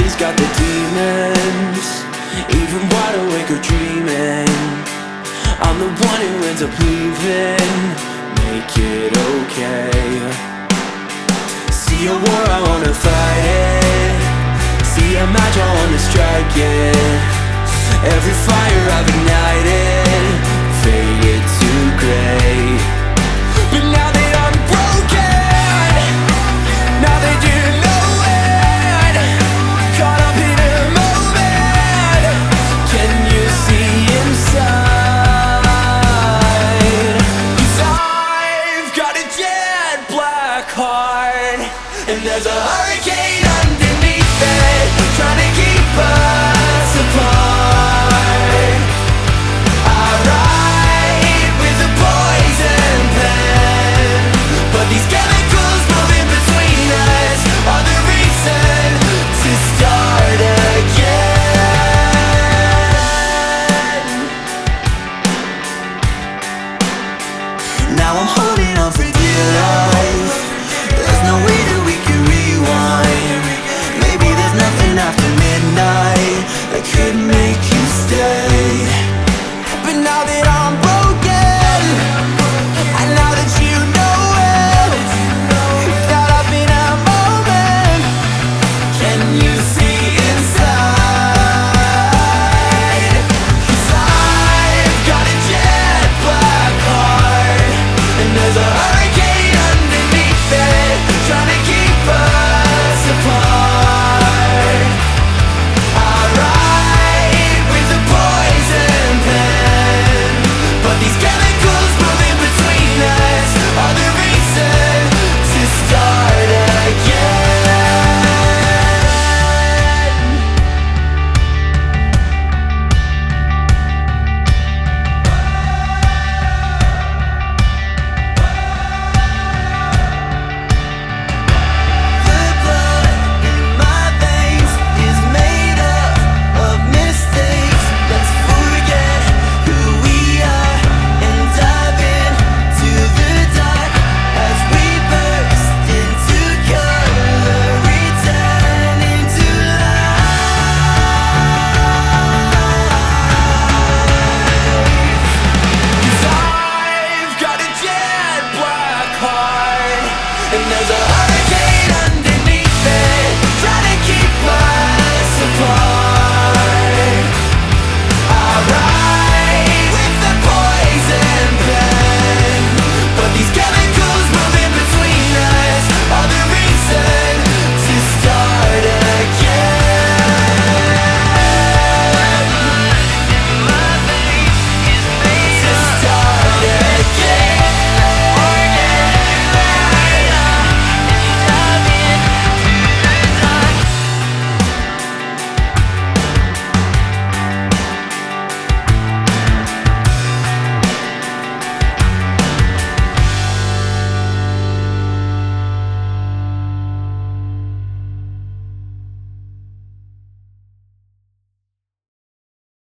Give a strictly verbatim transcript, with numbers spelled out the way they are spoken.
body's got the demons, even wide awake or dreaming. I'm the one who ends up leaving. Make it okay. See a war, I wanna fight it. See a match, I wanna strike it. Every fire I've ignited faded to gray. But now that I'm broken, now that you know it, caught up in a moment, can you see inside? 'Cause I've got a jet black heart, and there's a hurricane underneath it, trying to keep us apart. I write with a poison pen, but these chemicals moving between us are the reason to start again. Now I'm holding